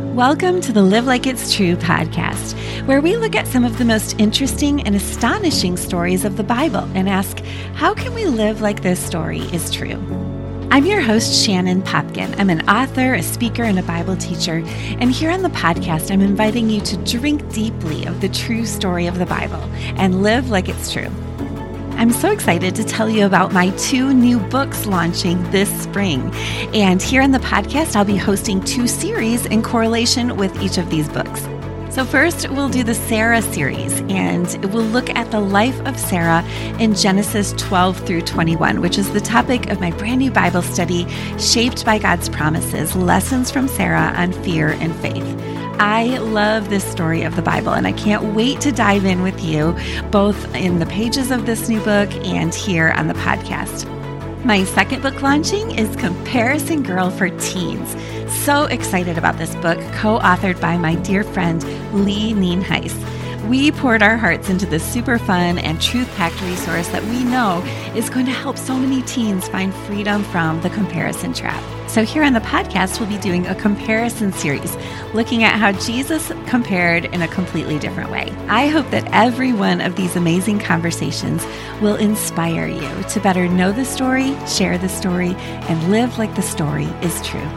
Welcome to the Live Like It's True podcast, where we look at some of the most interesting and astonishing stories of the Bible and ask, how can we live like this story is true? I'm your host, Shannon Popkin. I'm an author, a speaker, and a Bible teacher. And here on the podcast, I'm inviting you to drink deeply of the true story of the Bible and live like it's true. I'm so excited to tell you about my 2 new books launching this spring. And here on the podcast, I'll be hosting 2 series in correlation with each of these books. So first, we'll do the Sarah series, and we'll look at the life of Sarah in Genesis 12 through 21, which is the topic of my brand new Bible study, Shaped by God's Promises, Lessons from Sarah on Fear and Faith. I love this story of the Bible, and I can't wait to dive in with you, both in the pages of this new book and here on the podcast. My second book launching is Comparison Girl for Teens. So excited about this book, co-authored by my dear friend, Lee Nienhuis. We poured our hearts into this super fun and truth-packed resource that we know is going to help so many teens find freedom from the comparison trap. So here on the podcast, we'll be doing a comparison series, looking at how Jesus compared in a completely different way. I hope that every one of these amazing conversations will inspire you to better know the story, share the story, and live like the story is true.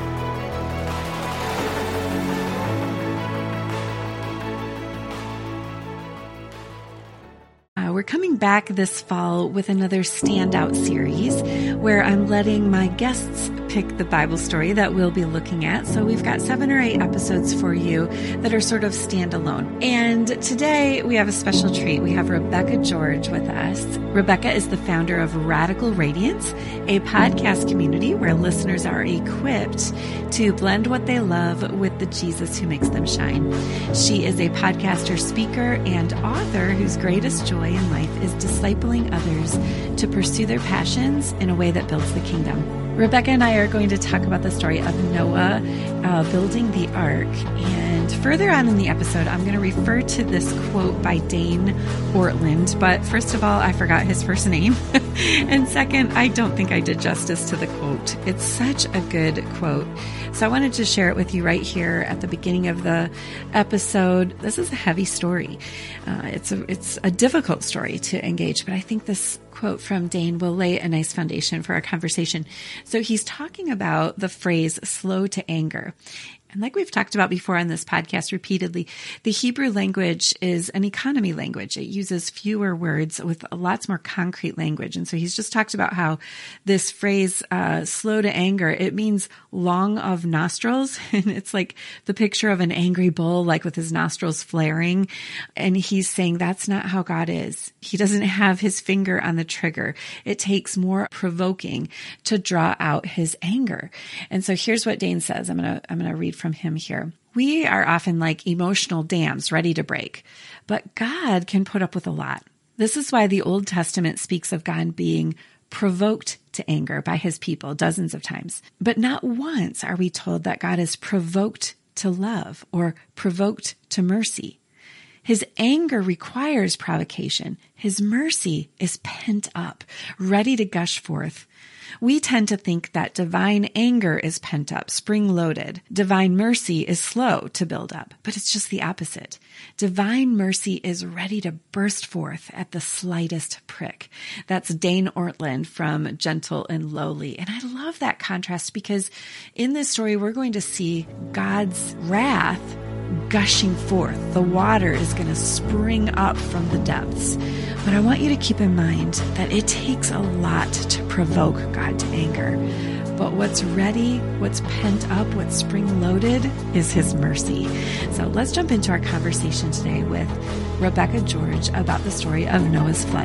We're coming back this fall with another standout series where I'm letting my guests pick the Bible story that we'll be looking at. So we've got 7 or 8 episodes for you that are sort of standalone. And today we have a special treat. We have Rebecca George with us. Rebecca is the founder of Radical Radiance, a podcast community where listeners are equipped to blend what they love with the Jesus who makes them shine. She is a podcaster, speaker, and author whose greatest joy in life is discipling others to pursue their passions in a way that builds the kingdom. Rebecca and I are going to talk about the story of Noah building the ark. And further on in the episode, I'm going to refer to this quote by Dane Ortlund. But first of all, I forgot his first name. And second, I don't think I did justice to the quote. It's such a good quote. So I wanted to share it with you right here at the beginning of the episode. This is a heavy story. It's a difficult story to engage, but I think this quote from Dane will lay a nice foundation for our conversation. So he's talking about the phrase slow to anger. And like we've talked about before on this podcast repeatedly, the Hebrew language is an economy language. It uses fewer words with lots more concrete language. And so he's just talked about how this phrase, slow to anger, it means long of nostrils. And it's like the picture of an angry bull, like with his nostrils flaring. And he's saying that's not how God is. He doesn't have his finger on the trigger. It takes more provoking to draw out his anger. And so here's what Dane says. I'm going to read from him here. We are often like emotional dams ready to break, but God can put up with a lot. This is why the Old Testament speaks of God being provoked to anger by his people dozens of times. But not once are we told that God is provoked to love or provoked to mercy. His anger requires provocation. His mercy is pent up, ready to gush forth. We tend to think that divine anger is pent up, spring-loaded. Divine mercy is slow to build up, but it's just the opposite. Divine mercy is ready to burst forth at the slightest prick. That's Dane Ortlund from Gentle and Lowly. And I love that contrast because in this story, we're going to see God's wrath gushing forth. The water is going to spring up from the depths. But I want you to keep in mind that it takes a lot to provoke God to anger. But what's ready, what's pent up, what's spring-loaded is his mercy. So let's jump into our conversation today with Rebecca George about the story of Noah's flood.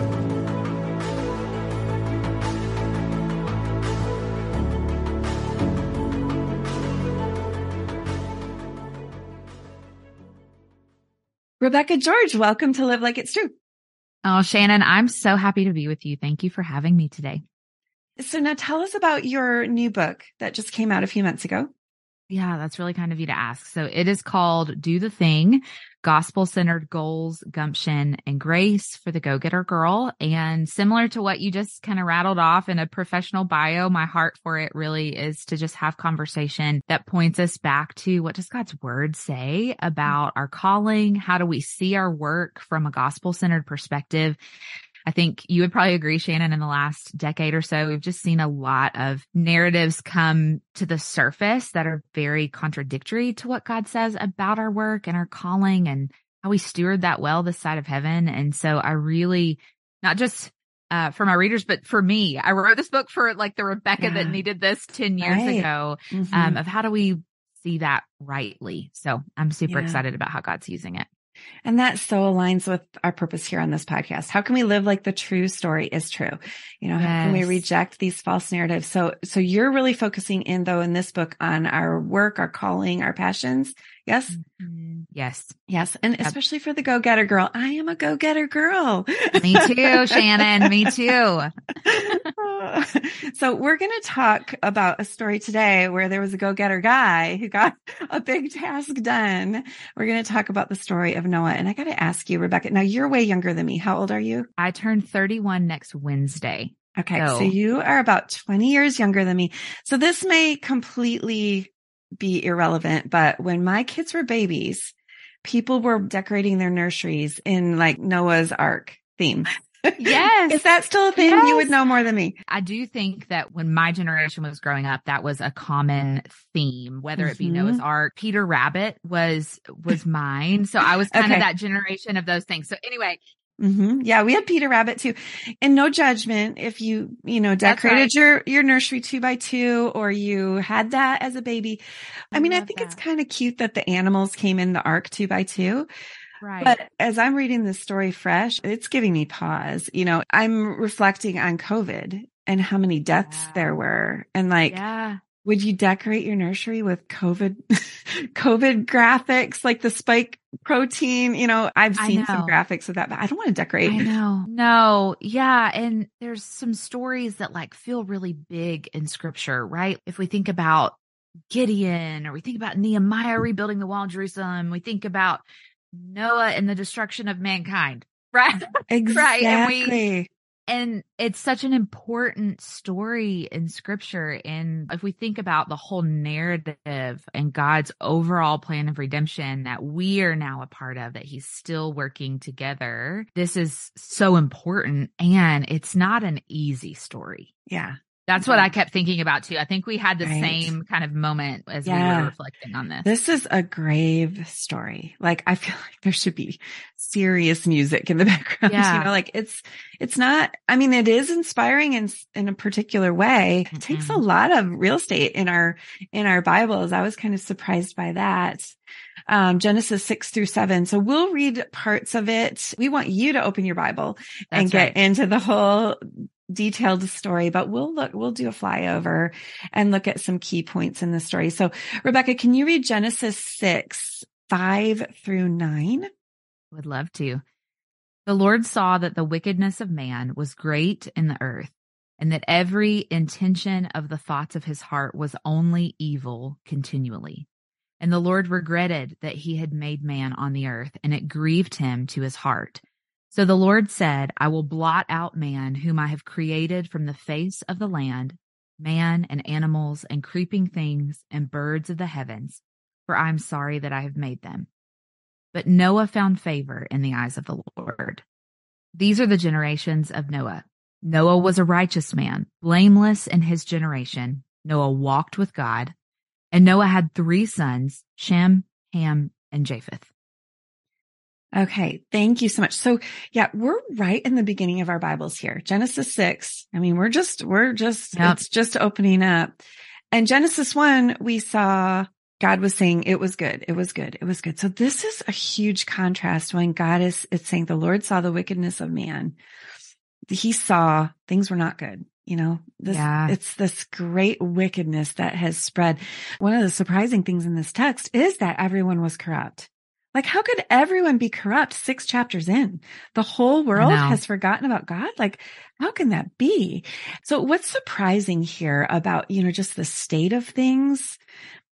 Rebecca George, welcome to Live Like It's True. Oh, Shannon, I'm so happy to be with you. Thank you for having me today. So now tell us about your new book that just came out a few months ago. Yeah, that's really kind of you to ask. So it is called Do the Thing, Gospel-Centered Goals, Gumption, and Grace for the Go-Getter Girl. And similar to what you just kind of rattled off in a professional bio, my heart for it really is to just have conversation that points us back to what does God's word say about our calling? How do we see our work from a gospel-centered perspective? I think you would probably agree, Shannon, in the last decade or so, we've just seen a lot of narratives come to the surface that are very contradictory to what God says about our work and our calling and how we steward that well this side of heaven. And so I really, not just for my readers, but for me, I wrote this book for like the Rebecca that needed this 10 years ago, of how do we see that rightly. So I'm super excited about how God's using it. And that so aligns with our purpose here on this podcast. How can we live like the true story is true? You know, how can we reject these false narratives? So you're really focusing in though in this book on our work, our calling, our passions. Yes. Mm-hmm. Yes. Yes. And especially for the go-getter girl. I am a go-getter girl. Me too, Shannon. Me too. So we're going to talk about a story today where there was a go-getter guy who got a big task done. We're going to talk about the story of Noah. And I got to ask you, Rebecca, now you're way younger than me. How old are you? I turned 31 next Wednesday. Okay. So you are about 20 years younger than me. So this may completely be irrelevant, but when my kids were babies, people were decorating their nurseries in like Noah's Ark theme. Yes. Is that still a thing? Yes. You would know more than me. I do think that when my generation was growing up, that was a common theme, whether it be Noah's Ark. Peter Rabbit was mine. So I was kind of that generation of those things. So anyway. Yeah, we had Peter Rabbit too. And no judgment if you decorated your nursery 2x2 or you had that as a baby. I mean, I think it's kind of cute that the animals came in the Ark 2x2. Right. But as I'm reading this story fresh, it's giving me pause. You know, I'm reflecting on COVID and how many deaths there were. And like, would you decorate your nursery with COVID graphics, like the spike protein? You know, I've seen some graphics of that, but I don't want to decorate. I know. No. Yeah. And there's some stories that like feel really big in scripture, right? If we think about Gideon or we think about Nehemiah rebuilding the wall of Jerusalem, we think about Noah and the destruction of mankind, right? Exactly. Right. And it's such an important story in scripture. And if we think about the whole narrative and God's overall plan of redemption that we are now a part of, that he's still working together, this is so important. And it's not an easy story. Yeah. That's what I kept thinking about too. I think we had the same kind of moment as we were reflecting on this. This is a grave story. Like, I feel like there should be serious music in the background. Yeah. You know, like it's not, I mean, it is inspiring in a particular way. It takes a lot of real estate in our Bibles. I was kind of surprised by that. Genesis 6-7. So we'll read parts of it. We want you to open your Bible and get into the whole detailed story, but we'll do a flyover and look at some key points in the story. So Rebecca, can you read Genesis 6:5-9? Would love to. The Lord saw that the wickedness of man was great in the earth, and that every intention of the thoughts of his heart was only evil continually. And the Lord regretted that he had made man on the earth, and it grieved him to his heart. So the Lord said, I will blot out man whom I have created from the face of the land, man and animals and creeping things and birds of the heavens, for I am sorry that I have made them. But Noah found favor in the eyes of the Lord. These are the generations of Noah. Noah was a righteous man, blameless in his generation. Noah walked with God, and Noah had 3 sons, Shem, Ham, and Japheth. Okay. Thank you so much. So yeah, we're right in the beginning of our Bibles here. Genesis 6. I mean, we're just, it's just opening up. And Genesis 1, we saw God was saying it was good. It was good. It was good. So this is a huge contrast when God it's saying the Lord saw the wickedness of man. He saw things were not good. You know, it's this great wickedness that has spread. One of the surprising things in this text is that everyone was corrupt. Like, how could everyone be corrupt 6 chapters in? The whole world has forgotten about God? Like, how can that be? So what's surprising here about, just the state of things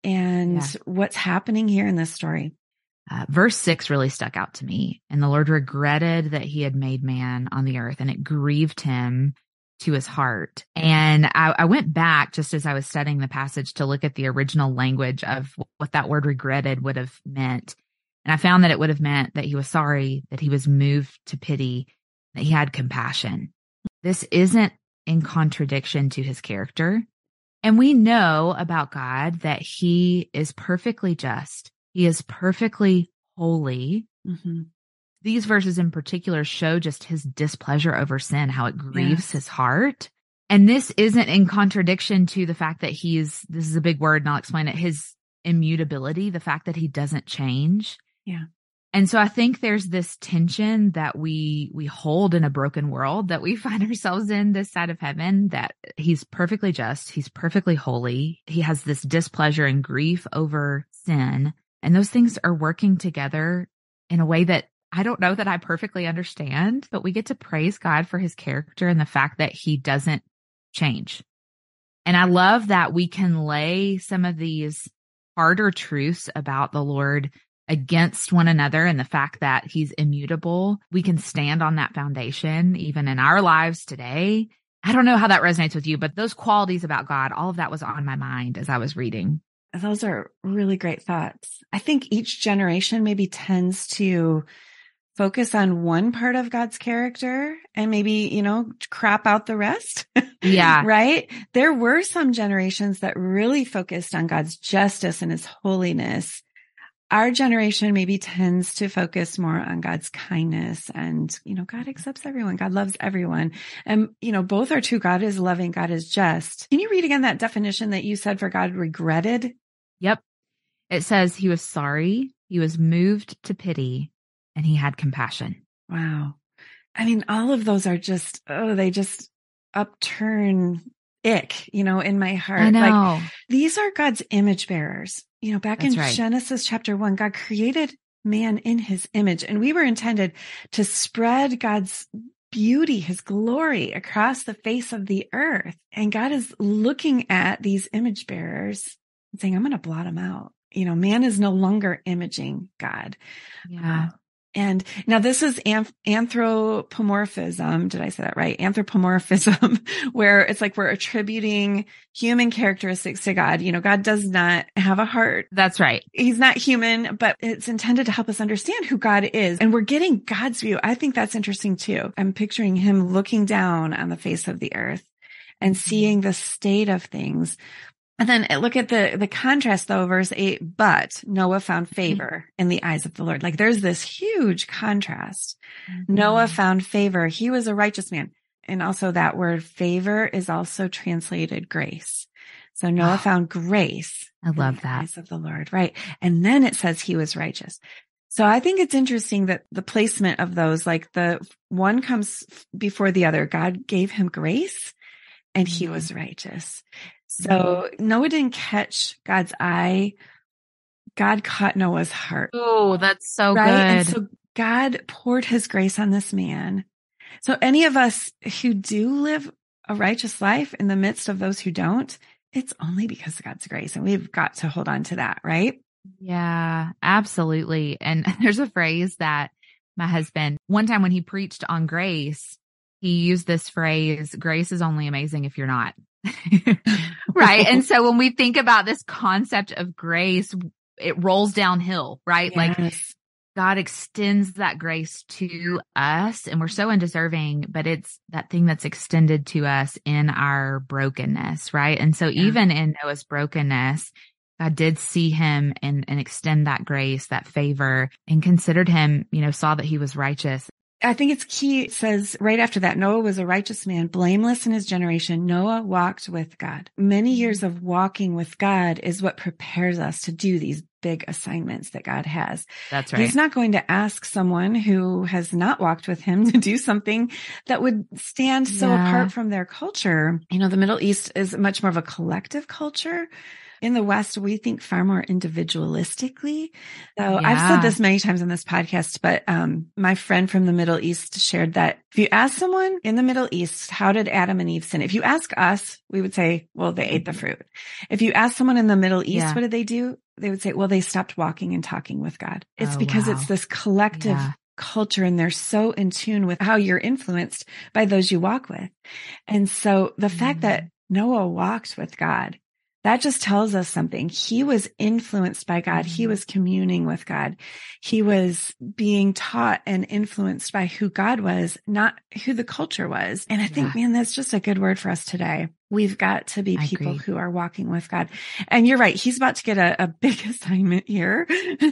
and what's happening here in this story. Verse 6 really stuck out to me. And the Lord regretted that he had made man on the earth, and it grieved him to his heart. And I went back just as I was studying the passage to look at the original language of what that word regretted would have meant. And I found that it would have meant that he was sorry, that he was moved to pity, that he had compassion. This isn't in contradiction to his character. And we know about God that he is perfectly just. He is perfectly holy. Mm-hmm. These verses in particular show just his displeasure over sin, how it grieves his heart. And this isn't in contradiction to the fact that this is a big word and I'll explain it, his immutability, the fact that he doesn't change. Yeah. And so I think there's this tension that we hold in a broken world that we find ourselves in this side of heaven, that he's perfectly just. He's perfectly holy. He has this displeasure and grief over sin. And those things are working together in a way that I don't know that I perfectly understand, but we get to praise God for his character and the fact that he doesn't change. And I love that we can lay some of these harder truths about the Lord against one another and the fact that he's immutable. We can stand on that foundation even in our lives today. I don't know how that resonates with you, but those qualities about God, all of that was on my mind as I was reading. Those are really great thoughts. I think each generation maybe tends to focus on one part of God's character and maybe, crop out the rest. Yeah. Right? There were some generations that really focused on God's justice and his holiness. Our generation maybe tends to focus more on God's kindness and, God accepts everyone. God loves everyone. And, both are true. God is loving. God is just. Can you read again that definition that you said for God regretted? Yep. It says he was sorry. He was moved to pity, and he had compassion. Wow. I mean, all of those are just, they just upturn ick, in my heart. I know. Like, these are God's image bearers. Back That's in right. Genesis chapter 1, God created man in his image, and we were intended to spread God's beauty, his glory across the face of the earth. And God is looking at these image bearers and saying, I'm going to blot them out. Man is no longer imaging God. Yeah. And now this is anthropomorphism. Did I say that right? Anthropomorphism, where it's like we're attributing human characteristics to God. God does not have a heart. That's right. He's not human, but it's intended to help us understand who God is. And we're getting God's view. I think that's interesting too. I'm picturing him looking down on the face of the earth and seeing the state of things. And then look at the contrast though, verse 8, but Noah found favor in the eyes of the Lord. Like there's this huge contrast. Mm-hmm. Noah found favor. He was a righteous man. And also that word favor is also translated grace. So Noah found grace. I love that. In the eyes of the Lord, right? And then it says he was righteous. So I think it's interesting that the placement of those, like the one comes before the other. God gave him grace and he was righteous. So Noah didn't catch God's eye. God caught Noah's heart. Oh, that's so right? good. And so God poured his grace on this man. So any of us who do live a righteous life in the midst of those who don't, it's only because of God's grace. And we've got to hold on to that, right? Yeah, absolutely. And there's a phrase that my husband, one time when he preached on grace, he used this phrase, grace is only amazing if you're not. Right. And so when we think about this concept of grace, it rolls downhill, right? Yes. Like God extends that grace to us and we're so undeserving, but it's that thing that's extended to us in our brokenness, right? And so even in Noah's brokenness, God did see him and extend that grace, that favor, and considered him, saw that he was righteous. I think it's key. It says right after that, Noah was a righteous man, blameless in his generation. Noah walked with God. Many years of walking with God is what prepares us to do these big assignments that God has. That's right. He's not going to ask someone who has not walked with him to do something that would stand so apart from their culture. The Middle East is much more of a collective culture. In the West, we think far more individualistically. So I've said this many times in this podcast, but my friend from the Middle East shared that if you ask someone in the Middle East, how did Adam and Eve sin? If you ask us, we would say, well, they ate the fruit. If you ask someone in the Middle East, what did they do? They would say, well, they stopped walking and talking with God. It's because it's this collective culture, and they're so in tune with how you're influenced by those you walk with. And so the fact that Noah walked with God, that just tells us something. He was influenced by God. He was communing with God. He was being taught and influenced by who God was, not who the culture was. And I think, man, that's just a good word for us today. We've got to be people who are walking with God. And you're right. He's about to get a big assignment here.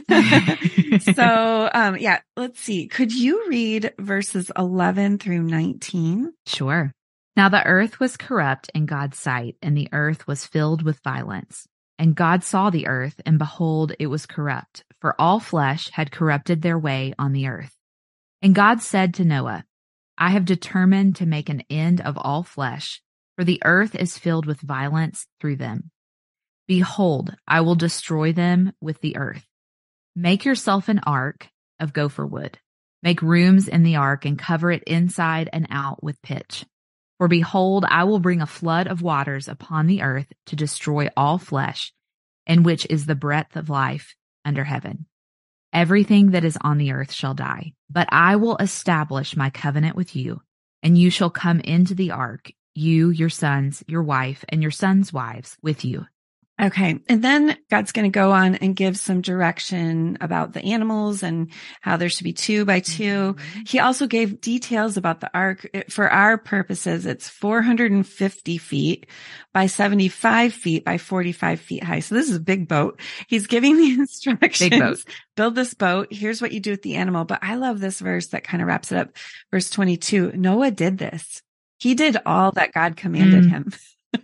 So, let's see. Could you read verses 11 through 19? Sure. Now the earth was corrupt in God's sight, and the earth was filled with violence. And God saw the earth, and behold, it was corrupt, for all flesh had corrupted their way on the earth. And God said to Noah, I have determined to make an end of all flesh, for the earth is filled with violence through them. Behold, I will destroy them with the earth. Make yourself an ark of gopher wood. Make rooms in the ark and cover it inside and out with pitch. For behold, I will bring a flood of waters upon the earth to destroy all flesh, in which is the breath of life under heaven. Everything that is on the earth shall die. But I will establish my covenant with you, and you shall come into the ark, you, your sons, your wife, and your sons' wives with you. Okay. And then God's going to go on and give some direction about the animals and how there should be 2 by 2. He also gave details about the ark. For our purposes, it's 450 feet by 75 feet by 45 feet high. So this is a big boat. He's giving the instructions. Big boat. Build this boat. Here's what you do with the animal. But I love this verse that kind of wraps it up. Verse 22. Noah did this. He did all that God commanded him.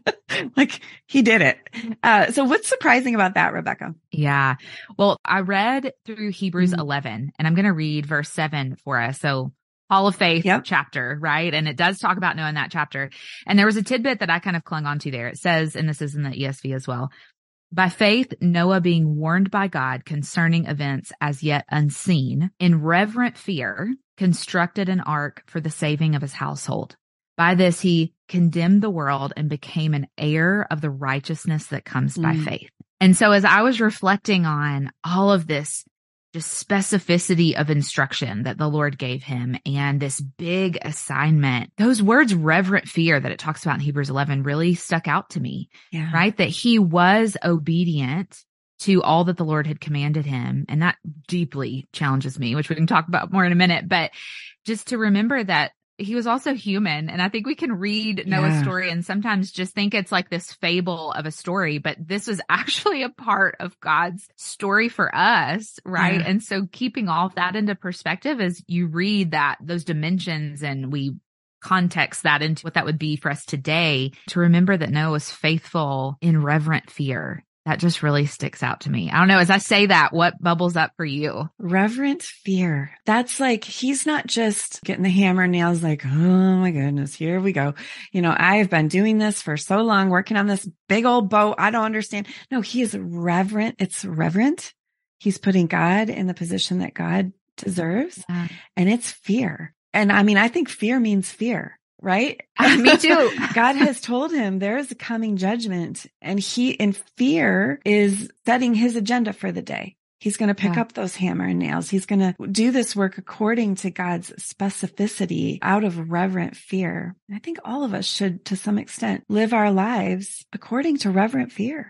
Like he did it. So what's surprising about that, Rebecca? Yeah. Well, I read through Hebrews 11, and I'm going to read verse 7 for us. So Hall of Faith chapter, right? And it does talk about Noah in that chapter. And there was a tidbit that I kind of clung onto there. It says, and this is in the ESV as well, by faith, Noah, being warned by God concerning events as yet unseen, in reverent fear, constructed an ark for the saving of his household. By this, he condemned the world and became an heir of the righteousness that comes by faith. And so as I was reflecting on all of this, just specificity of instruction that the Lord gave him and this big assignment, those words, reverent fear, that it talks about in Hebrews 11 really stuck out to me, right? That he was obedient to all that the Lord had commanded him. And that deeply challenges me, which we can talk about more in a minute. But just to remember that he was also human. And I think we can read Noah's story and sometimes just think it's like this fable of a story, but this was actually a part of God's story for us, right? And so keeping all of that into perspective as you read that, those dimensions, and we context that into what that would be for us today, to remember that Noah was faithful in reverent fear. That just really sticks out to me. I don't know. As I say that, what bubbles up for you? Reverent fear. That's like, he's not just getting the hammer and nails like, oh my goodness, here we go. You know, I've been doing this for so long, working on this big old boat. I don't understand. No, he is reverent. It's reverent. He's putting God in the position that God deserves. And it's fear. And I mean, I think fear means fear. Right? Me too. God has told him there is a coming judgment, and he in fear is setting his agenda for the day. He's going to pick up those hammer and nails. He's going to do this work according to God's specificity out of reverent fear. And I think all of us should, to some extent, live our lives according to reverent fear.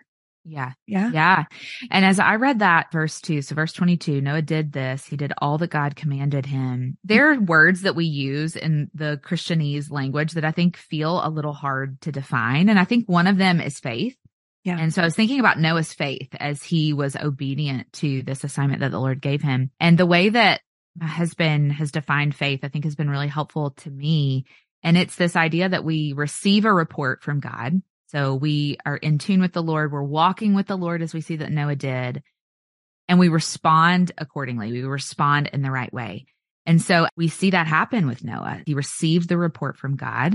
Yeah. And as I read that verse 2, so verse 22, Noah did this. He did all that God commanded him. There are words that we use in the Christianese language that I think feel a little hard to define. And I think one of them is faith. And so I was thinking about Noah's faith as he was obedient to this assignment that the Lord gave him. And the way that my husband has defined faith, I think, has been really helpful to me. And it's this idea that we receive a report from God. So we are in tune with the Lord. We're walking with the Lord as we see that Noah did. And we respond accordingly. We respond in the right way. And so we see that happen with Noah. He received the report from God.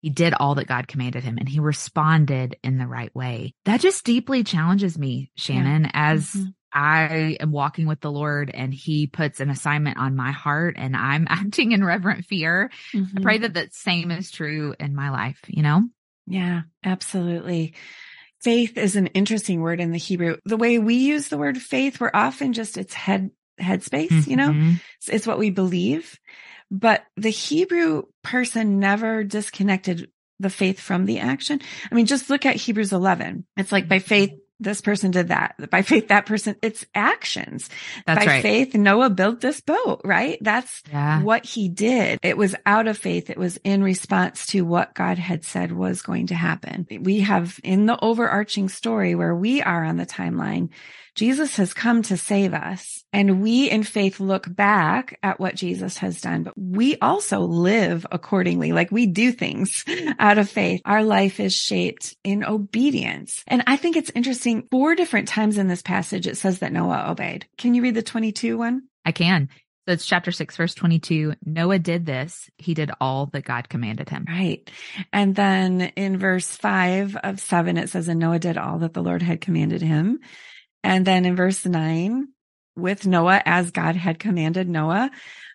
He did all that God commanded him and he responded in the right way. That just deeply challenges me, Shannon, as I am walking with the Lord and he puts an assignment on my heart and I'm acting in reverent fear. I pray that the same is true in my life, you know? Yeah, absolutely. Faith is an interesting word in the Hebrew. The way we use the word faith, we're often just its headspace, you know, it's what we believe. But the Hebrew person never disconnected the faith from the action. I mean, just look at Hebrews 11. It's like by faith, this person did that. By faith, that person, it's actions. That's by right. faith, Noah built this boat, right? That's what he did. It was out of faith. It was in response to what God had said was going to happen. We have in the overarching story where we are on the timeline, Jesus has come to save us, and we in faith look back at what Jesus has done, but we also live accordingly. Like we do things out of faith. Our life is shaped in obedience. And I think it's interesting, 4 different times in this passage, it says that Noah obeyed. Can you read the 22 one? I can. So it's chapter 6, verse 22. Noah did this. He did all that God commanded him. Right. And then in verse 5 of 7, it says, and Noah did all that the Lord had commanded him. And then in verse 9, with Noah as God had commanded Noah.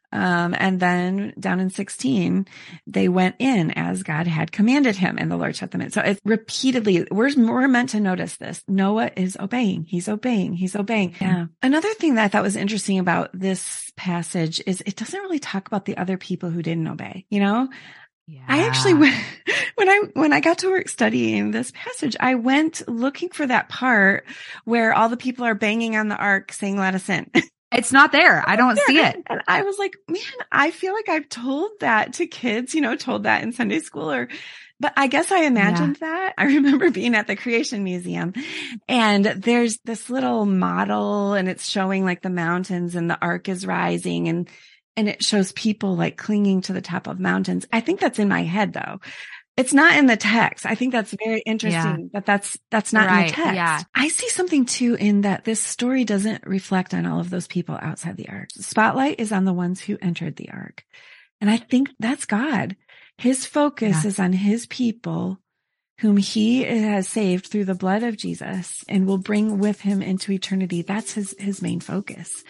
And then down in 16, they went in as God had commanded him and the Lord shut them in. So it's repeatedly, we're meant to notice this. Noah is obeying. He's obeying. He's obeying. Yeah. Another thing that I thought was interesting about this passage is it doesn't really talk about the other people who didn't obey, you know? Yeah. I actually, when I got to work studying this passage, I went looking for that part where all the people are banging on the ark saying, let us in. It's not there. I don't see it. And I was like, man, I feel like I've told that to kids, you know, told that in Sunday school but I guess I imagined that. I remember being at the Creation Museum and there's this little model and it's showing like the mountains and the ark is rising and it shows people like clinging to the top of mountains. I think that's in my head though. It's not in the text. I think that's very interesting that that's not in the text. Yeah. I see something too in that this story doesn't reflect on all of those people outside the ark. The spotlight is on the ones who entered the ark. And I think that's God. His focus is on his people whom he has saved through the blood of Jesus and will bring with him into eternity. That's his main focus.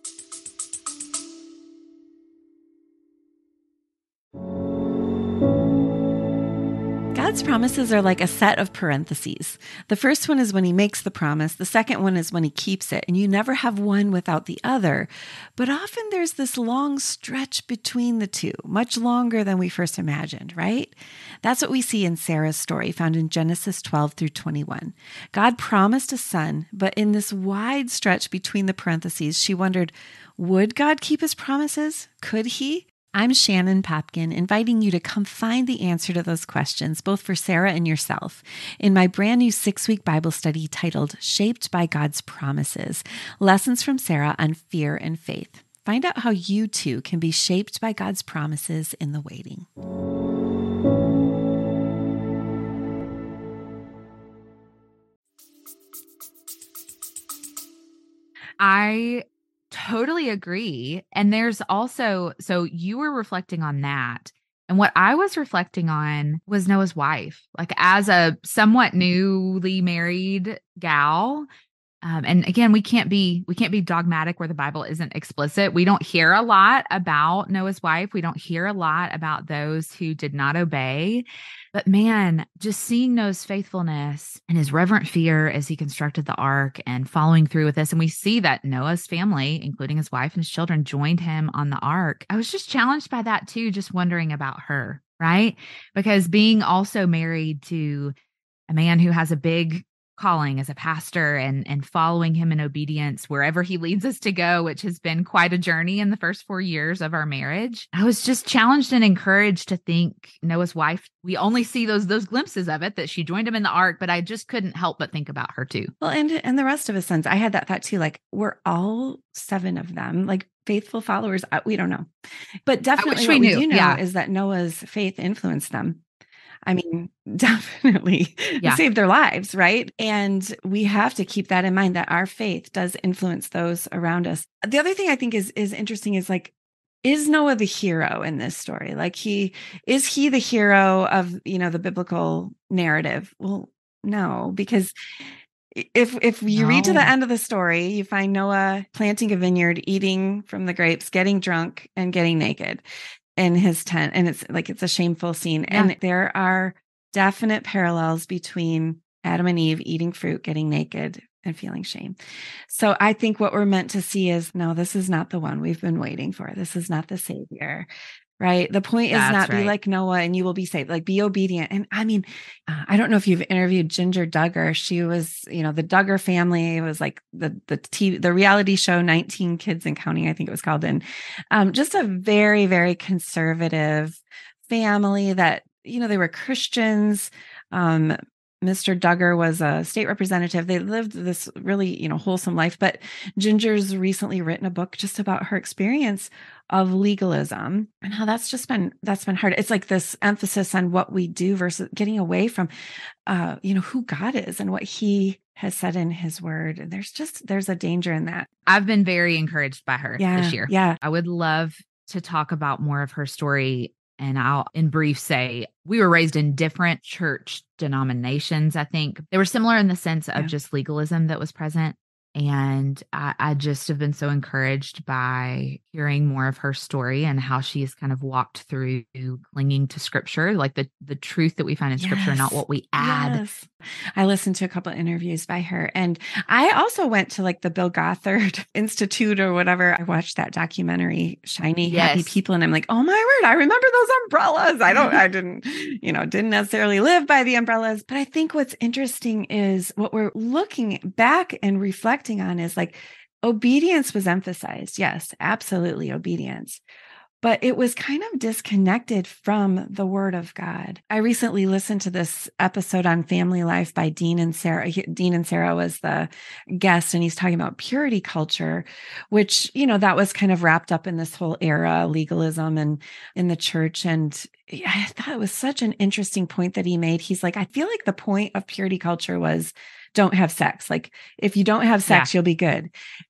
God's promises are like a set of parentheses. The first one is when he makes the promise. The second one is when he keeps it. And you never have one without the other. But often there's this long stretch between the two, much longer than we first imagined, right? That's what we see in Sarah's story found in Genesis 12 through 21. God promised a son, but in this wide stretch between the parentheses, she wondered, would God keep his promises? Could he? I'm Shannon Popkin, inviting you to come find the answer to those questions, both for Sarah and yourself, in my brand new 6-week Bible study titled Shaped by God's Promises, Lessons from Sarah on Fear and Faith. Find out how you too can be shaped by God's promises in the waiting. I totally agree. And there's also, so you were reflecting on that. And what I was reflecting on was Noah's wife, like as a somewhat newly married gal. And again, we can't be dogmatic where the Bible isn't explicit. We don't hear a lot about Noah's wife. We don't hear a lot about those who did not obey. But man, just seeing Noah's faithfulness and his reverent fear as he constructed the ark and following through with this. And we see that Noah's family, including his wife and his children, joined him on the ark. I was just challenged by that too, just wondering about her, right? Because being also married to a man who has a big calling as a pastor and following him in obedience wherever he leads us to go, which has been quite a journey in the first 4 years of our marriage. I was just challenged and encouraged to think Noah's wife, we only see those glimpses of it, that she joined him in the ark, but I just couldn't help but think about her too. Well, and the rest of his sons, I had that thought too, like we're all 7 of them, like faithful followers. We don't know, but definitely what we do know is that Noah's faith influenced them. I mean, definitely saved their lives, right? And we have to keep that in mind, that our faith does influence those around us. The other thing I think is interesting is like, is Noah the hero in this story? Like is he the hero of, the biblical narrative? Well, no, because if you read to the No. end of the story, you find Noah planting a vineyard, eating from the grapes, getting drunk, and getting naked in his tent. And it's a shameful scene. Yeah. And there are definite parallels between Adam and Eve eating fruit, getting naked, and feeling shame. So I think what we're meant to see is, no, this is not the one we've been waiting for. This is not the Savior. Right. The point is not be like Noah and you will be saved, like be obedient. And I mean, I don't know if you've interviewed Ginger Duggar. She was, the Duggar family. It was like the reality show, 19 Kids and Counting, I think it was called. And just a very, very conservative family that, they were Christians. Mr. Duggar was a state representative. They lived this really, wholesome life. But Ginger's recently written a book just about her experience of legalism and how that's been hard. It's like this emphasis on what we do versus getting away from, who God is and what he has said in his word. And there's a danger in that. I've been very encouraged by her this year. Yeah. I would love to talk about more of her story. And I'll, in brief, say we were raised in different church denominations. I think they were similar in the sense of just legalism that was present. And I just have been so encouraged by hearing more of her story and how she has kind of walked through clinging to scripture, like the truth that we find in scripture, not what we add. Yes. I listened to a couple of interviews by her. And I also went to like the Bill Gothard Institute or whatever. I watched that documentary, Shiny, Happy People. And I'm like, oh my word, I remember those umbrellas. I didn't necessarily live by the umbrellas. But I think what's interesting is what we're looking back and reflecting on is like obedience was emphasized. Yes, absolutely obedience. But it was kind of disconnected from the word of God. I recently listened to this episode on family life by Dean and Sarah. Dean and Sarah was the guest, and he's talking about purity culture, which, that was kind of wrapped up in this whole era, legalism and in the church. And I thought it was such an interesting point that he made. He's like, I feel like the point of purity culture was don't have sex. Like if you don't have sex, you'll be good.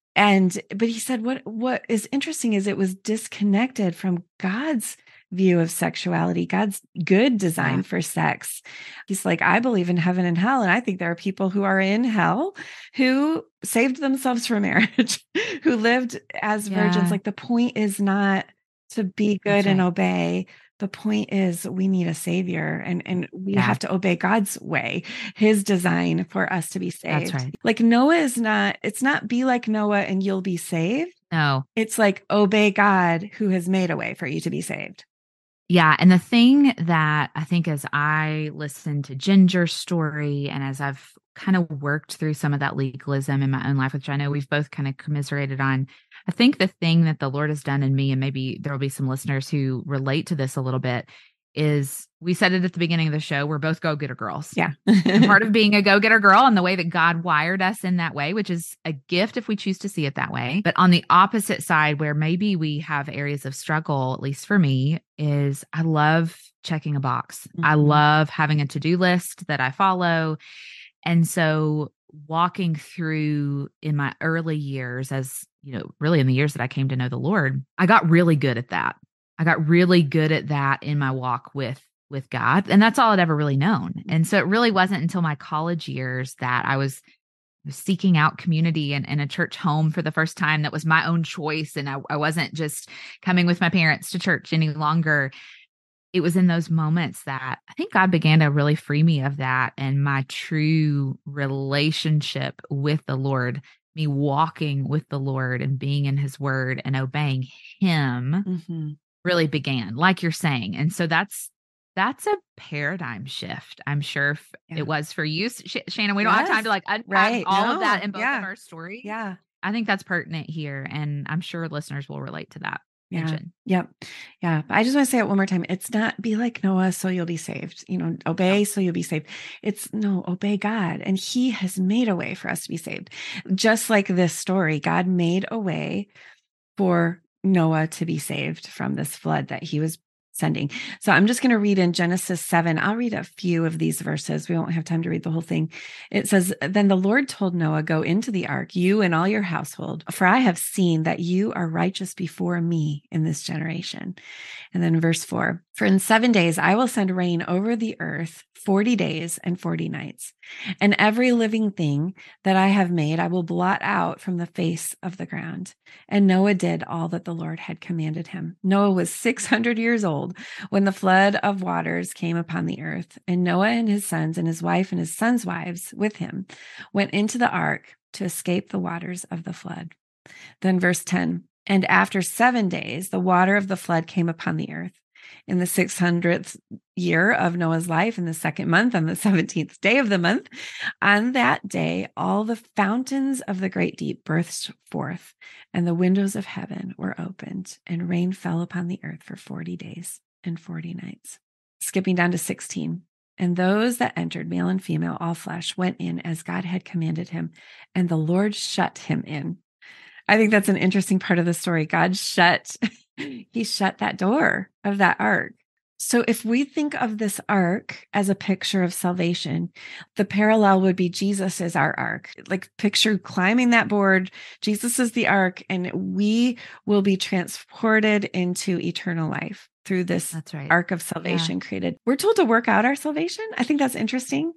But he said, what is interesting is it was disconnected from God's view of sexuality, God's good design for sex. He's like, I believe in heaven and hell. And I think there are people who are in hell who saved themselves for marriage, who lived as virgins. Like the point is not to be good and obey. The point is we need a savior and we have to obey God's way, his design for us to be saved. That's right. Like it's not be like Noah and you'll be saved. No. It's like obey God who has made a way for you to be saved. Yeah. And the thing that I think as I listened to Ginger's story and as I've kind of worked through some of that legalism in my own life, which I know we've both kind of commiserated on, I think the thing that the Lord has done in me, and maybe there'll be some listeners who relate to this a little bit, is we said it at the beginning of the show, we're both go-getter girls. Yeah. And part of being a go-getter girl and the way that God wired us in that way, which is a gift if we choose to see it that way. But on the opposite side, where maybe we have areas of struggle, at least for me, is I love checking a box. Mm-hmm. I love having a to-do list that I follow. And so walking through in my early years, as really in the years that I came to know the Lord, I got really good at that. I got really good at that in my walk with God. And that's all I'd ever really known. And so it really wasn't until my college years that I was seeking out community and a church home for the first time that was my own choice. And I wasn't just coming with my parents to church any longer. It was in those moments that I think God began to really free me of that, and my true relationship with the Lord, me walking with the Lord and being in his word and obeying him really began, like you're saying. And so that's a paradigm shift. I'm sure it was for you, Shannon. We don't have time to unpack all of that in both of our stories. Yeah. I think that's pertinent here. And I'm sure listeners will relate to that. Yep. Yeah. I just want to say it one more time. It's not be like Noah, so you'll be saved. Obey, so you'll be saved. It's obey God. And he has made a way for us to be saved. Just like this story, God made a way for Noah to be saved from this flood that he was sending. So I'm just going to read in Genesis 7. I'll read a few of these verses. We won't have time to read the whole thing. It says, "Then the Lord told Noah, go into the ark, you and all your household, for I have seen that you are righteous before me in this generation." And then verse 4, "For in 7 days I will send rain over the earth 40 days and 40 nights. And every living thing that I have made, I will blot out from the face of the ground." And Noah did all that the Lord had commanded him. Noah was 600 years old when the flood of waters came upon the earth. And Noah and his sons and his wife and his sons' wives with him went into the ark to escape the waters of the flood. Then verse 10, "And after 7 days, the water of the flood came upon the earth. In the 600th year of Noah's life, in the second month, on the 17th day of the month, on that day, all the fountains of the great deep burst forth, and the windows of heaven were opened, and rain fell upon the earth for 40 days and 40 nights. Skipping down to 16. "And those that entered, male and female, all flesh, went in as God had commanded him, and the Lord shut him in." I think that's an interesting part of the story. He shut that door of that ark. So if we think of this ark as a picture of salvation, the parallel would be Jesus is our ark. Like picture climbing that board, Jesus is the ark, and we will be transported into eternal life through this ark of salvation created. We're told to work out our salvation. I think that's interesting.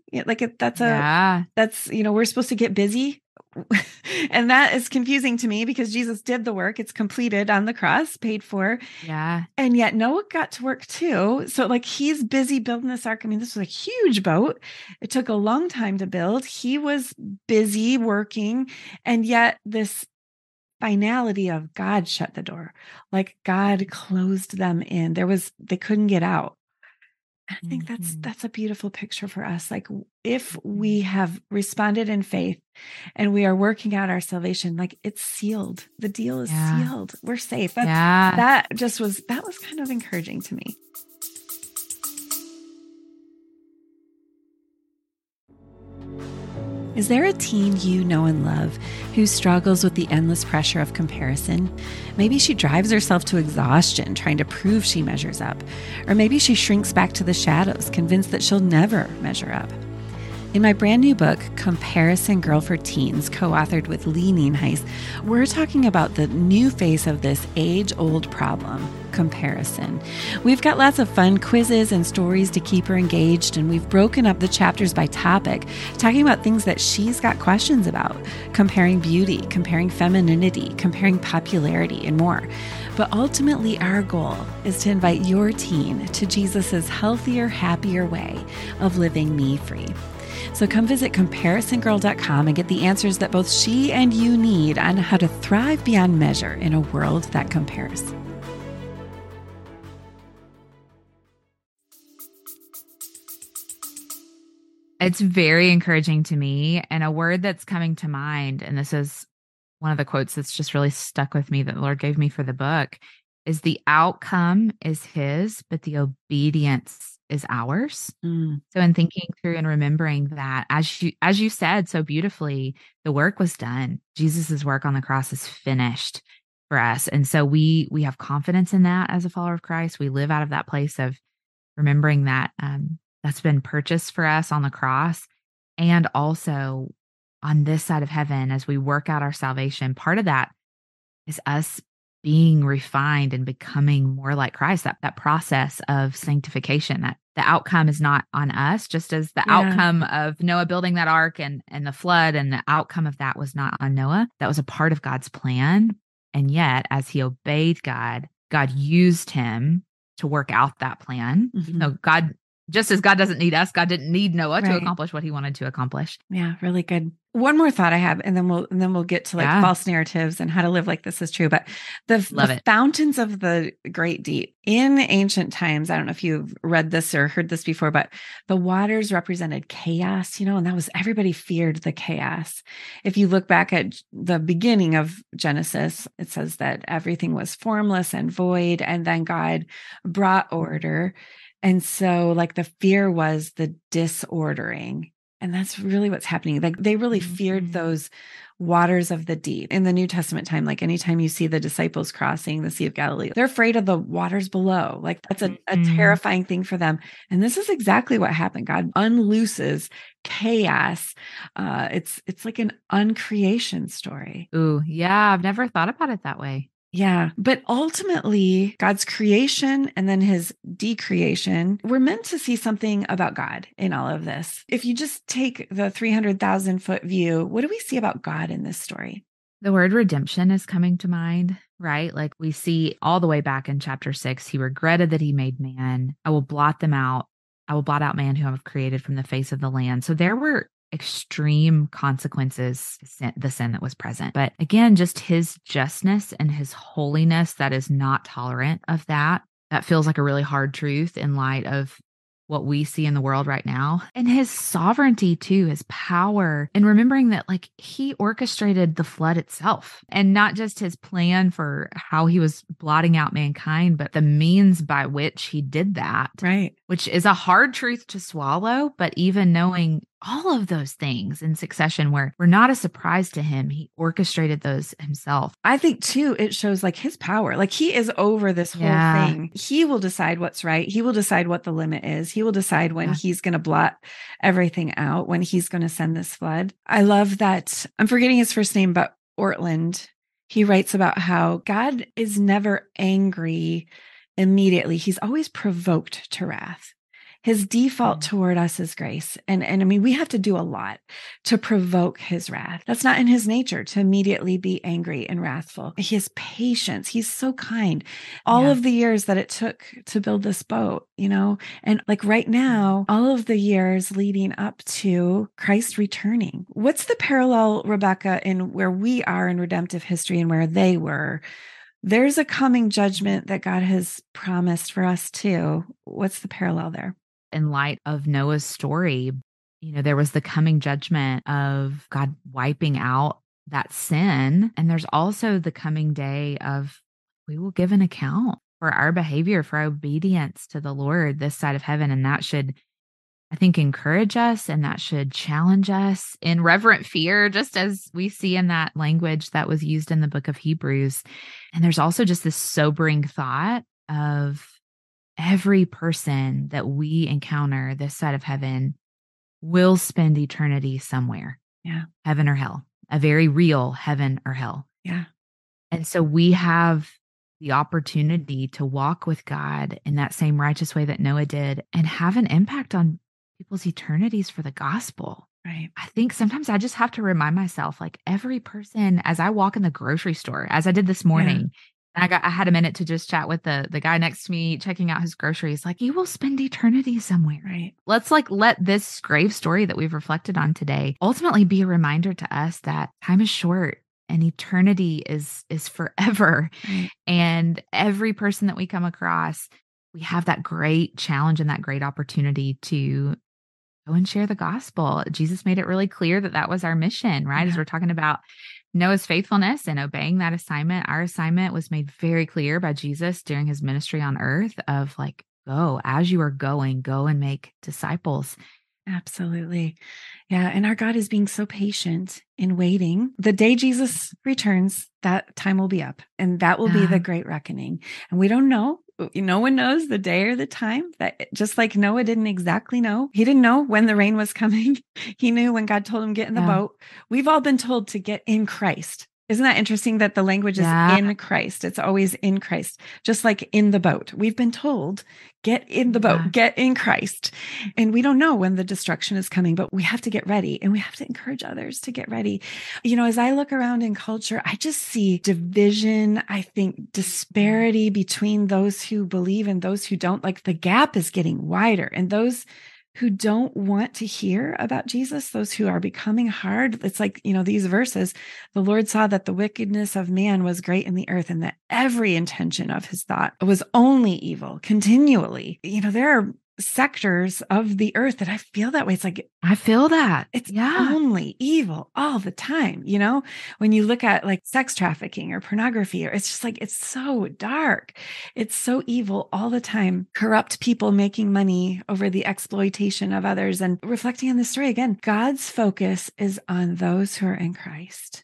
We're supposed to get busy. And that is confusing to me because Jesus did the work. It's completed on the cross, paid for. Yeah. And yet Noah got to work too. So like he's busy building this ark. I mean, this was a huge boat. It took a long time to build. He was busy working. And yet this finality of God shut the door, like God closed them in. They couldn't get out. I think that's a beautiful picture for us. Like if we have responded in faith and we are working out our salvation, like it's sealed. The deal is sealed. We're safe. That was kind of encouraging to me. Is there a teen you know and love who struggles with the endless pressure of comparison? Maybe she drives herself to exhaustion trying to prove she measures up. Or maybe she shrinks back to the shadows, convinced that she'll never measure up. In my brand new book, Comparison Girl for Teens, co-authored with Lee Nienhuis, we're talking about the new face of this age-old problem, comparison. We've got lots of fun quizzes and stories to keep her engaged, and we've broken up the chapters by topic, talking about things that she's got questions about, comparing beauty, comparing femininity, comparing popularity, and more. But ultimately, our goal is to invite your teen to Jesus's healthier, happier way of living me-free. So come visit comparisongirl.com and get the answers that both she and you need on how to thrive beyond measure in a world that compares. It's very encouraging to me. And a word that's coming to mind, and this is one of the quotes that's just really stuck with me that the Lord gave me for the book, is the outcome is his, but the obedience is ours. So in thinking through and remembering that, as you said so beautifully, the work was done. Jesus's work on the cross is finished for us. And so we have confidence in that as a follower of Christ. We live out of that place of remembering that that's been purchased for us on the cross. And also on this side of heaven, as we work out our salvation, part of that is us being refined and becoming more like Christ, that process of sanctification, that the outcome is not on us, just as the outcome of Noah building that ark and the flood, and the outcome of that was not on Noah. That was a part of God's plan. And yet, as he obeyed God, God used him to work out that plan. So God, just as God doesn't need us, God didn't need Noah to accomplish what he wanted to accomplish. Yeah, really good. One more thought I have, and then we'll get to like false narratives and how to live like this is true. But the fountains of the great deep in ancient times, I don't know if you've read this or heard this before, but the waters represented chaos, and that was, everybody feared the chaos. If you look back at the beginning of Genesis, it says that everything was formless and void, and then God brought order. And so like the fear was the disordering And that's really what's happening. Like they really feared those waters of the deep in the New Testament time. Like anytime you see the disciples crossing the Sea of Galilee, they're afraid of the waters below. Like that's a terrifying thing for them. And this is exactly what happened. God unlooses chaos. It's like an uncreation story. Ooh, yeah. I've never thought about it that way. Yeah. But ultimately, God's creation and then his decreation, we're meant to see something about God in all of this. If you just take the 300,000 foot view, what do we see about God in this story? The word redemption is coming to mind, right? Like we see all the way back in chapter 6, he regretted that he made man. I will blot them out. I will blot out man who I have created from the face of the land. So there were extreme consequences to the sin that was present. But again, just his justness and his holiness that is not tolerant of that. That feels like a really hard truth in light of what we see in the world right now. And his sovereignty too, his power, and remembering that like he orchestrated the flood itself, and not just his plan for how he was blotting out mankind, but the means by which he did that. Right. Which is a hard truth to swallow, but even knowing all of those things in succession were not a surprise to him. He orchestrated those himself. I think too, it shows like his power. Like he is over this whole thing. He will decide what's right. He will decide what the limit is. He will decide when he's going to blot everything out, when he's going to send this flood. I love that. I'm forgetting his first name, but Ortland, he writes about how God is never angry immediately. He's always provoked to wrath. His default toward us is grace. And I mean, we have to do a lot to provoke his wrath. That's not in his nature to immediately be angry and wrathful. His patience, he's so kind. All of the years that it took to build this boat, and like right now, all of the years leading up to Christ returning. What's the parallel, Rebecca, in where we are in redemptive history and where they were? There's a coming judgment that God has promised for us too. What's the parallel there? In light of Noah's story, there was the coming judgment of God wiping out that sin. And there's also the coming day of we will give an account for our behavior, for our obedience to the Lord this side of heaven. And that should, I think, encourage us, and that should challenge us in reverent fear, just as we see in that language that was used in the book of Hebrews. And there's also just this sobering thought of every person that we encounter this side of heaven will spend eternity somewhere. Yeah. Heaven or hell, a very real heaven or hell. Yeah. And so we have the opportunity to walk with God in that same righteous way that Noah did and have an impact on people's eternities for the gospel. Right. I think sometimes I just have to remind myself, like every person, as I walk in the grocery store, as I did this morning, I had a minute to just chat with the guy next to me, checking out his groceries. Like, you will spend eternity somewhere. Right. Let's let this grave story that we've reflected on today ultimately be a reminder to us that time is short and eternity is forever. Right. And every person that we come across, we have that great challenge and that great opportunity to go and share the gospel. Jesus made it really clear that was our mission, right? Yeah. As we're talking about Noah's faithfulness and obeying that assignment, our assignment was made very clear by Jesus during his ministry on earth of like, go as you are going, go and make disciples. Absolutely. Yeah. And our God is being so patient in waiting. The day Jesus returns, that time will be up, and that will be the great reckoning. And we don't know. No one knows the day or the time. That just like Noah didn't exactly know. He didn't know when the rain was coming. He knew when God told him, get in the boat. We've all been told to get in Christ. Isn't that interesting that the language is in Christ? It's always in Christ, just like in the boat. We've been told, get in the boat, get in Christ. And we don't know when the destruction is coming, but we have to get ready, and we have to encourage others to get ready. As I look around in culture, I just see division. I think disparity between those who believe and those who don't. Like the gap is getting wider, and those who don't want to hear about Jesus, those who are becoming hard. It's like, these verses, the Lord saw that the wickedness of man was great in the earth, and that every intention of his thought was only evil continually. There are sectors of the earth that I feel that way. It's like, I feel that. it's Yeah. only evil all the time. When you look at like sex trafficking or pornography, or it's just like, it's so dark. It's so evil all the time. Corrupt people making money over the exploitation of others. And reflecting on this story again, God's focus is on those who are in Christ.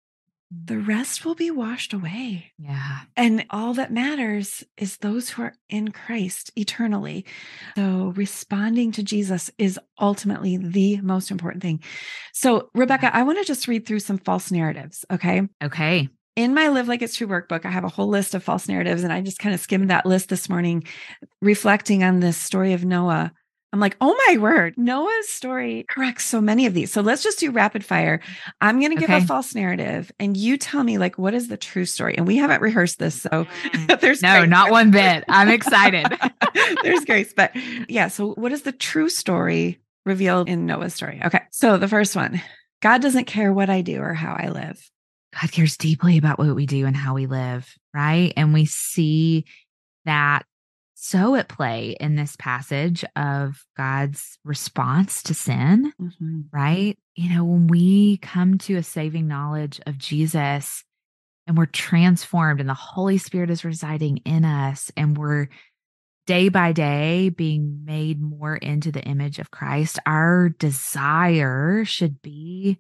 The rest will be washed away. Yeah. And all that matters is those who are in Christ eternally. So responding to Jesus is ultimately the most important thing. So, Rebecca, I want to just read through some false narratives. Okay. Okay. In my Live Like It's True workbook, I have a whole list of false narratives. And I just kind of skimmed that list this morning, reflecting on this story of Noah. I'm like, oh my word, Noah's story corrects so many of these. So let's just do rapid fire. I'm going to give a false narrative and you tell me like, what is the true story? And we haven't rehearsed this. So there's no, not one bit. I'm excited. There's grace. But yeah. So what is the true story revealed in Noah's story? Okay. So the first one, God doesn't care what I do or how I live. God cares deeply about what we do and how we live. Right. And we see that so at play in this passage of God's response to sin, right? When we come to a saving knowledge of Jesus and we're transformed and the Holy Spirit is residing in us and we're day by day being made more into the image of Christ, our desire should be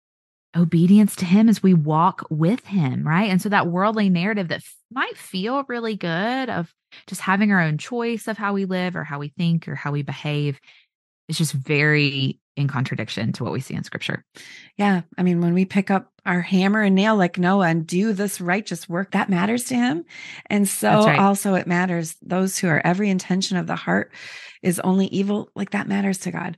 obedience to him as we walk with him, right? And so that worldly narrative that might feel really good of just having our own choice of how we live or how we think or how we behave is just very in contradiction to what we see in scripture. Yeah. I mean, when we pick up our hammer and nail like Noah and do this righteous work, that matters to him. And so also it matters those who are every intention of the heart is only evil, like that matters to God.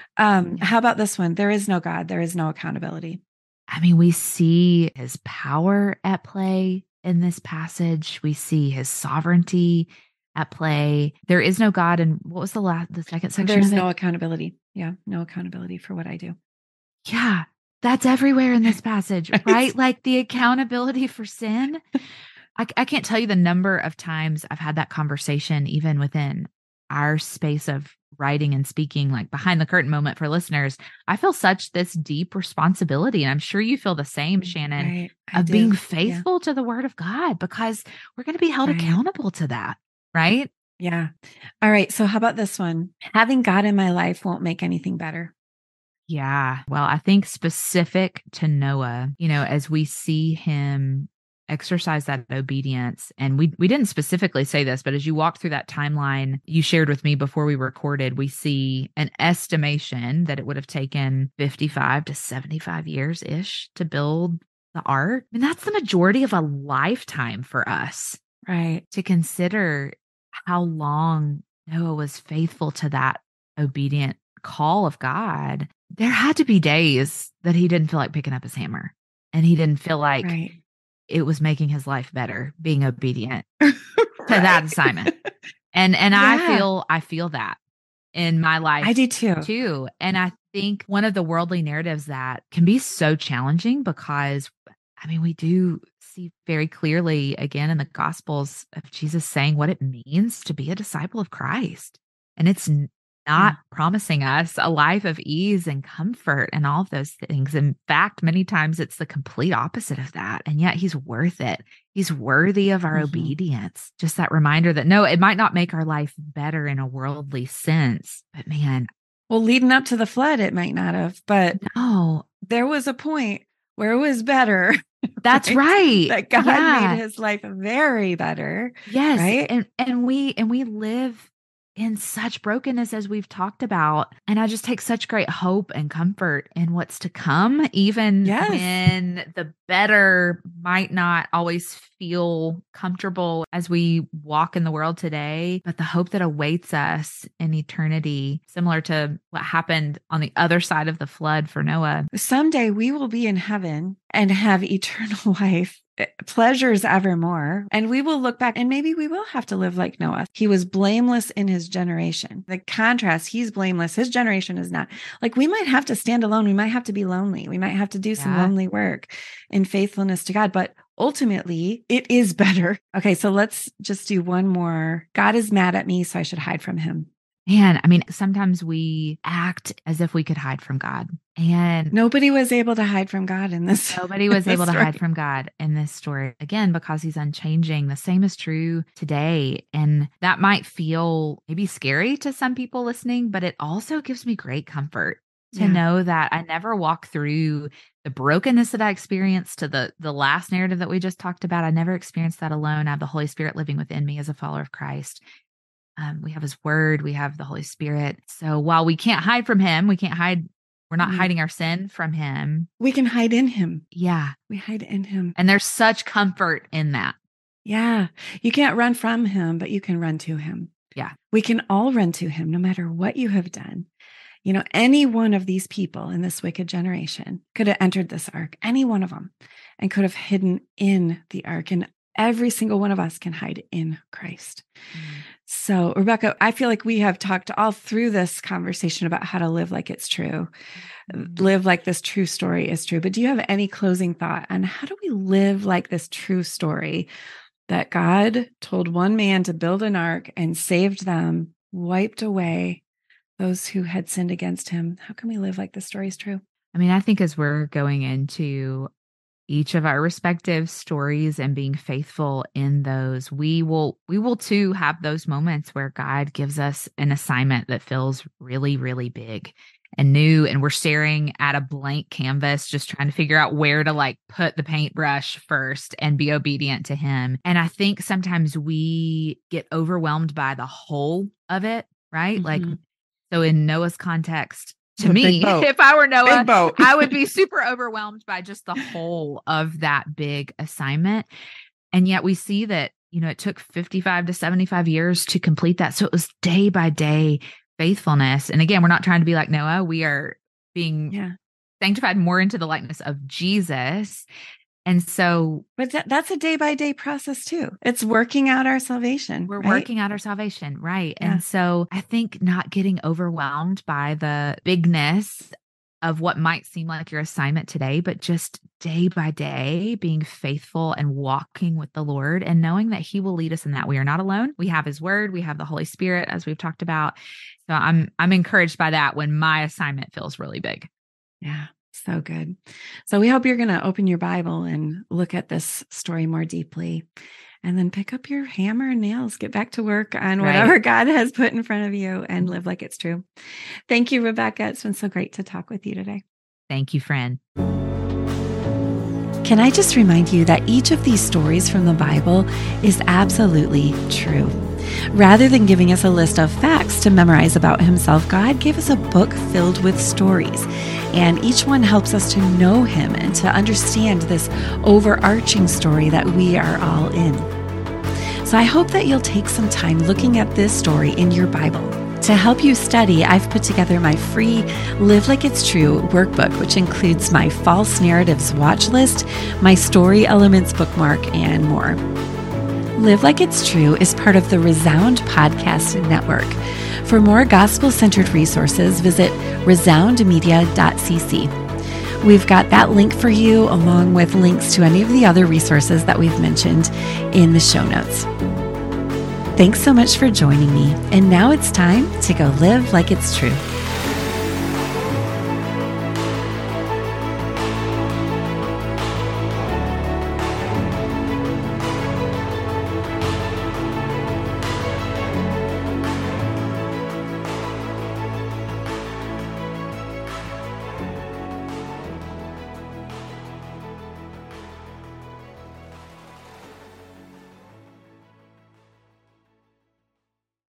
How about this one? There is no God. There is no accountability. I mean, we see his power at play in this passage. We see his sovereignty at play. There is no God. And what was the second section? There's no accountability. Yeah. No accountability for what I do. Yeah. That's everywhere in this passage, right? Like the accountability for sin. I can't tell you the number of times I've had that conversation, even within our space of writing and speaking, like behind the curtain moment for listeners. I feel such this deep responsibility. And I'm sure you feel the same, Shannon, of being faithful to the word of God, because we're going to be held accountable to that. Right? Yeah. All right. So how about this one? Having God in my life won't make anything better. Yeah. Well, I think specific to Noah, as we see him exercise that obedience. And we didn't specifically say this, but as you walk through that timeline you shared with me before we recorded, we see an estimation that it would have taken 55 to 75 years-ish to build the ark. I mean, that's the majority of a lifetime for us. Right. To consider how long Noah was faithful to that obedient call of God. There had to be days that he didn't feel like picking up his hammer and he didn't feel like it was making his life better being obedient to that assignment. And I feel that in my life. I do too. And I think one of the worldly narratives that can be so challenging because we do see very clearly again in the Gospels of Jesus saying what it means to be a disciple of Christ. And it's not promising us a life of ease and comfort and all of those things. In fact, many times it's the complete opposite of that. And yet he's worth it. He's worthy of our obedience. Just that reminder that no, it might not make our life better in a worldly sense, but man. Well, leading up to the flood, it might not have, but no, there was a point where it was better. That's right. That God made his life very better. Yes. Right. And we live in such brokenness as we've talked about. And I just take such great hope and comfort in what's to come, even when the better might not always feel comfortable as we walk in the world today, but the hope that awaits us in eternity, similar to what happened on the other side of the flood for Noah. Someday we will be in heaven and have eternal life. Pleasures evermore. And we will look back and maybe we will have to live like Noah. He was blameless in his generation. The contrast, he's blameless. His generation is not. Like we might have to stand alone. We might have to be lonely. We might have to do some lonely work in faithfulness to God. But ultimately, it is better. Okay, so let's just do one more. God is mad at me, so I should hide from him. man, I mean, sometimes we act as if we could hide from God, and nobody was able to hide from God in this. Nobody was able to story. hide from God in this story. Again, because he's unchanging. The same is true today. And that might feel maybe scary to some people listening, but it also gives me great comfort to know that I never walk through the brokenness that I experienced to the last narrative that we just talked about. I never experienced that alone. I have the Holy Spirit living within me as a follower of Christ. We have his word. We have the Holy Spirit. So while we can't hide from him, we're not hiding our sin from him. We can hide in him. Yeah. We hide in him. And there's such comfort in that. Yeah. You can't run from him, but you can run to him. Yeah. We can all run to him no matter what you have done. You know, any one of these people in this wicked generation could have entered this ark, any one of them, and could have hidden in the ark. And every single one of us can hide in Christ. So, Rebecca, I feel like we have talked all through this conversation about how to live like it's true, live like this true story is true. But do you have any closing thought on how do we live like this true story that God told one man to build an ark and saved them, wiped away those who had sinned against him? How can we live like this story is true? I mean, I think as we're going into each of our respective stories and being faithful in those, we will too have those moments where God gives us an assignment that feels really, really big and new. And we're staring at a blank canvas, just trying to figure out where to like put the paintbrush first and be obedient to him. And I think sometimes we get overwhelmed by the whole of it, right? Like, so in Noah's context, to me, if I were Noah, I would be super overwhelmed by just the whole of that big assignment. And yet we see that, you know, it took 55 to 75 years to complete that. So it was day by day faithfulness. And again, we're not trying to be like Noah. We are being sanctified more into the likeness of Jesus. And so, but that's a day by day process too. It's working out our salvation. We're working out our salvation. Right. Yeah. And so I think not getting overwhelmed by the bigness of what might seem like your assignment today, but just day by day being faithful and walking with the Lord and knowing that he will lead us in that. We are not alone. We have his word. We have the Holy Spirit, as we've talked about. So I'm encouraged by that when my assignment feels really big. Yeah. So good. So we hope you're going to open your Bible and look at this story more deeply, and then pick up your hammer and nails, get back to work on whatever God has put in front of you and live like it's true. Thank you, Rebecca. It's been so great to talk with you today. Thank you, friend. Can I just remind you that each of these stories from the Bible is absolutely true. Rather than giving us a list of facts to memorize about himself, God gave us a book filled with stories, and each one helps us to know him and to understand this overarching story that we are all in. So I hope that you'll take some time looking at this story in your Bible. To help you study, I've put together my free Live Like It's True workbook, which includes my false narratives watch list, my story elements bookmark, and more. Live Like It's True is part of the Resound Podcast Network. For more gospel-centered resources, visit resoundmedia.cc. We've got that link for you, along with links to any of the other resources that we've mentioned in the show notes. Thanks so much for joining me, and now it's time to go live like it's true.